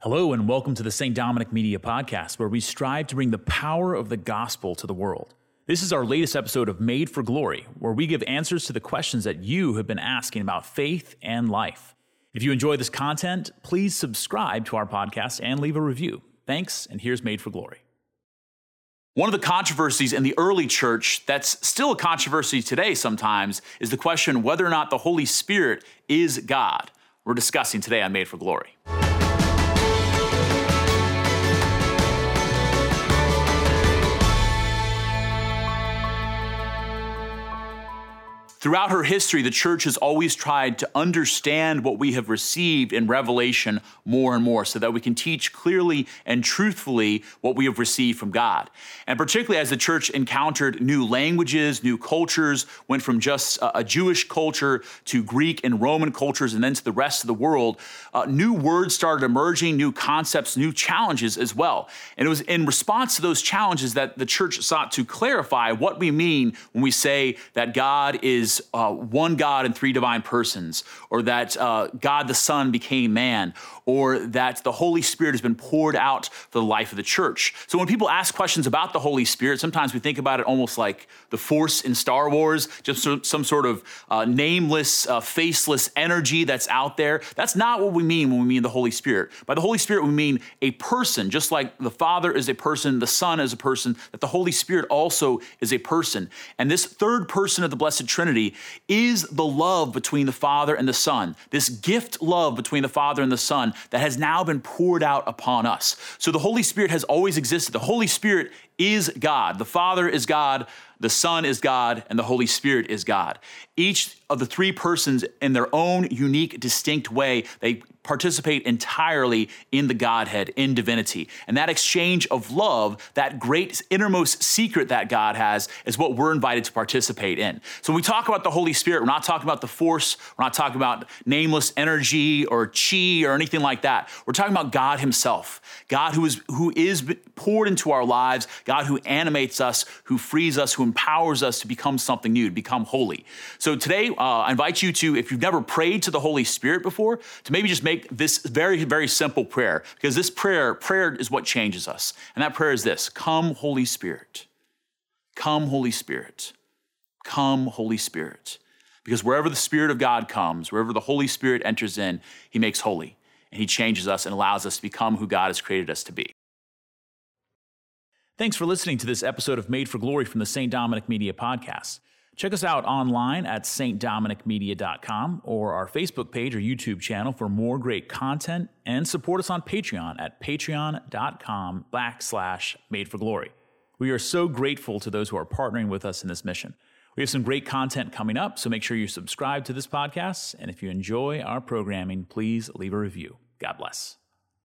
Hello and welcome to the St. Dominic Media Podcast, where we strive to bring the power of the gospel to the world. This is our latest episode of Made for Glory, where we give answers to the questions that you have been asking about faith and life. If you enjoy this content, please subscribe to our podcast and leave a review. Thanks, and here's Made for Glory. One of the controversies in the early church that's still a controversy today sometimes is the question whether or not the Holy Spirit is God. We're discussing today on Made for Glory. Throughout her history, the church has always tried to understand what we have received in Revelation more and more so that we can teach clearly and truthfully what we have received from God. And particularly as the church encountered new languages, new cultures, went from just a Jewish culture to Greek and Roman cultures and then to the rest of the world, new words started emerging, new concepts, new challenges as well. And it was in response to those challenges that the church sought to clarify what we mean when we say that God is one God in three divine persons, or that God the Son became man, or that the Holy Spirit has been poured out for the life of the church. So when people ask questions about the Holy Spirit, sometimes we think about it almost like the Force in Star Wars, just some sort of nameless, faceless energy that's out there. That's not what we mean when we mean the Holy Spirit. By the Holy Spirit, we mean a person, just like the Father is a person, the Son is a person, that the Holy Spirit also is a person. And this third person of the Blessed Trinity is the love between the Father and the Son, this gift love between the Father and the Son that has now been poured out upon us. So the Holy Spirit has always existed. The Holy Spirit is God. The Father is God, the Son is God, and the Holy Spirit is God. Each of the three persons in their own unique, distinct way, they participate entirely in the Godhead, in divinity. And that exchange of love, that great innermost secret that God has, is what we're invited to participate in. So when we talk about the Holy Spirit, we're not talking about the Force, we're not talking about nameless energy or chi or anything like that. We're talking about God himself, God who is poured into our lives, God who animates us, who frees us, who empowers us to become something new, to become holy. So today, I invite you to, if you've never prayed to the Holy Spirit before, to maybe just make this very, very simple prayer, because this prayer is what changes us. And that prayer is this: come, Holy Spirit. Come, Holy Spirit. Come, Holy Spirit. Because wherever the Spirit of God comes, wherever the Holy Spirit enters in, he makes holy, and he changes us and allows us to become who God has created us to be. Thanks for listening to this episode of Made for Glory from the St. Dominic Media Podcast. Check us out online at stdominicmedia.com or our Facebook page or YouTube channel for more great content, and support us on Patreon at patreon.com/madeforglory. We are so grateful to those who are partnering with us in this mission. We have some great content coming up, so make sure you subscribe to this podcast. And if you enjoy our programming, please leave a review. God bless.